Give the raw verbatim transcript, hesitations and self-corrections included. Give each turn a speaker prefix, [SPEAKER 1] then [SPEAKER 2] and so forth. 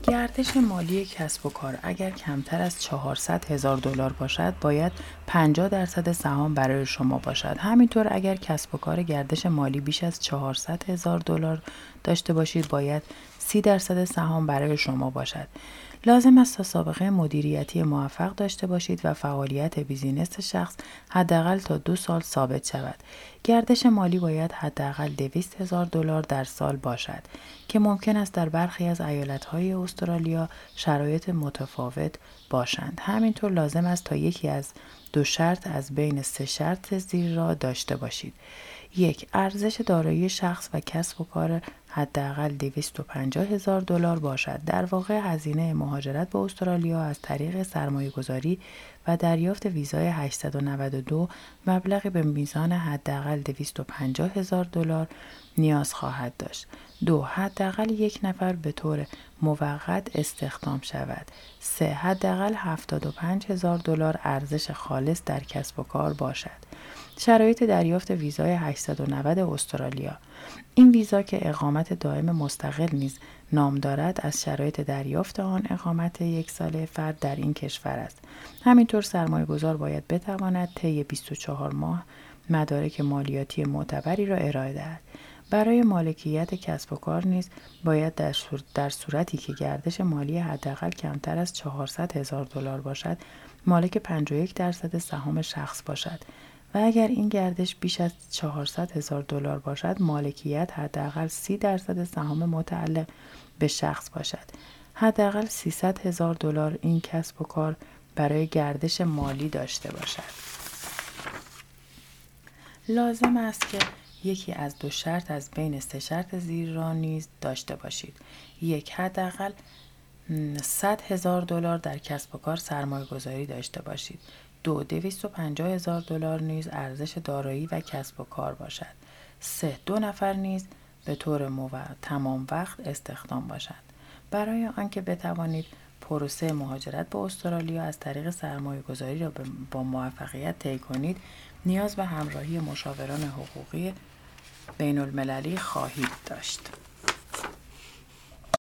[SPEAKER 1] گردش مالی کسب و کار اگر کمتر از چهارصد هزار دلار باشد، باید پنجاه درصد سهام برای شما باشد. همینطور اگر کسب و کار گردش مالی بیش از چهارصد هزار دلار داشته باشید، باید سی درصد سهام برای شما باشد. لازم است تا سابقه مدیریتی موفق داشته باشید و فعالیت بیزینس شخص حداقل تا دو سال ثابت شود. گردش مالی باید حداقل دویست هزار دلار در سال باشد که ممکن است در برخی از ایالت‌های استرالیا شرایط متفاوت باشند. همینطور لازم است تا یکی از دو شرط از بین سه شرط زیر را داشته باشید. یک، ارزش دارایی شخص و کسب و کار حداقل دویست و پنجاه هزار دلار باشد. در واقع هزینه مهاجرت به استرالیا از طریق سرمایه‌گذاری و دریافت ویزای هشتصد و نود و دو مبلغی به میزان حداقل دویست و پنجاه هزار دلار نیاز خواهد داشت. دو، حداقل یک نفر به طور موقت استخدام شود. سه، حداقل هفتاد و پنج هزار دلار ارزش خالص در کسب و کار باشد. شرایط دریافت ویزای هشتصد و نود استرالیا. این ویزا که اقامت دائم مستقل نیز نام دارد، از شرایط دریافت آن اقامت یک ساله فرد در این کشور است. همینطور سرمایه‌گذار باید بتواند طی بیست و چهار ماه مدارک مالیاتی معتبری را ارائه دهد. برای مالکیت کسب و کار نیز باید در, صورت در صورتی که گردش مالی حداقل کمتر از چهارصد هزار دلار باشد، مالک پنجاه و یک درصد سهام شخص باشد و اگر این گردش بیش از چهارصد هزار دلار باشد، مالکیت حداقل سی درصد سهام متعلق به شخص باشد. حداقل سیصد هزار دلار این کسب و کار برای گردش مالی داشته باشد. لازم است که یکی از دو شرط از بین سه شرط زیر را نیز داشته باشید. یک، حداقل صد هزار دلار در کسب و کار سرمایه گذاری داشته باشید. دو، دویست و پنجاه هزار دلار نیز ارزش دارایی و کسب و کار باشد. سه، دو نفر نیز به طور مو... تمام وقت استخدام باشند. برای آنکه بتوانید پروسه مهاجرت به استرالیا از طریق سرمایه گذاری را با موفقیت طی کنید، نیاز به همراهی مشاوران حقوقی بین المللی خواهید داشت.